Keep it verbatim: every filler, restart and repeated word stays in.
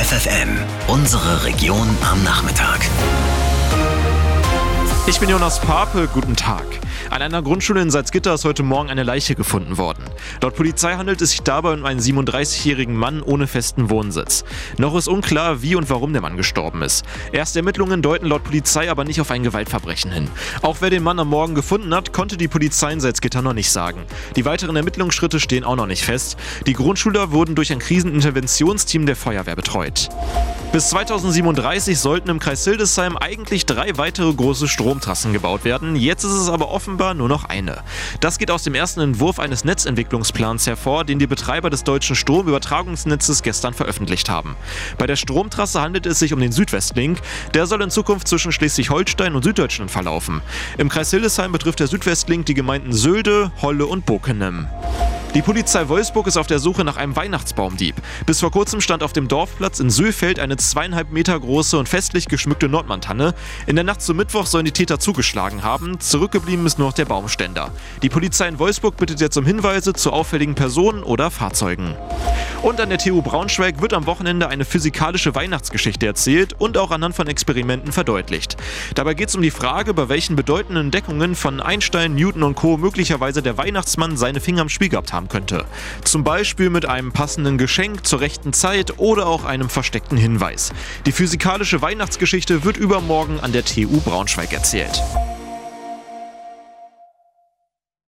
F F M, unsere Region am Nachmittag. Ich bin Jonas Pape, guten Tag. An einer Grundschule in Salzgitter ist heute Morgen eine Leiche gefunden worden. Laut Polizei handelt es sich dabei um einen siebenunddreißigjährigen Mann ohne festen Wohnsitz. Noch ist unklar, wie und warum der Mann gestorben ist. Erste Ermittlungen deuten laut Polizei aber nicht auf ein Gewaltverbrechen hin. Auch wer den Mann am Morgen gefunden hat, konnte die Polizei in Salzgitter noch nicht sagen. Die weiteren Ermittlungsschritte stehen auch noch nicht fest. Die Grundschüler wurden durch ein Kriseninterventionsteam der Feuerwehr betreut. Bis zweitausendsiebenunddreißig sollten im Kreis Hildesheim eigentlich drei weitere große Stromtrassen gebaut werden. Jetzt ist es aber offenbar nur noch eine. Das geht aus dem ersten Entwurf eines Netzentwicklungsplans hervor, den die Betreiber des deutschen Stromübertragungsnetzes gestern veröffentlicht haben. Bei der Stromtrasse handelt es sich um den Südwestlink. Der soll in Zukunft zwischen Schleswig-Holstein und Süddeutschland verlaufen. Im Kreis Hildesheim betrifft der Südwestlink die Gemeinden Sölde, Holle und Bokenem. Die Polizei Wolfsburg ist auf der Suche nach einem Weihnachtsbaumdieb. Bis vor kurzem stand auf dem Dorfplatz in Söfeld eine zweieinhalb Meter große und festlich geschmückte Nordmann-Tanne. In der Nacht zum Mittwoch sollen die Täter zugeschlagen haben. Zurückgeblieben ist nur noch der Baumständer. Die Polizei in Wolfsburg bittet jetzt um Hinweise zu auffälligen Personen oder Fahrzeugen. Und an der T U Braunschweig wird am Wochenende eine physikalische Weihnachtsgeschichte erzählt und auch anhand von Experimenten verdeutlicht. Dabei geht es um die Frage, bei welchen bedeutenden Entdeckungen von Einstein, Newton und Co. möglicherweise der Weihnachtsmann seine Finger im Spiel gehabt haben könnte. Zum Beispiel mit einem passenden Geschenk zur rechten Zeit oder auch einem versteckten Hinweis. Die physikalische Weihnachtsgeschichte wird übermorgen an der T U Braunschweig erzählt.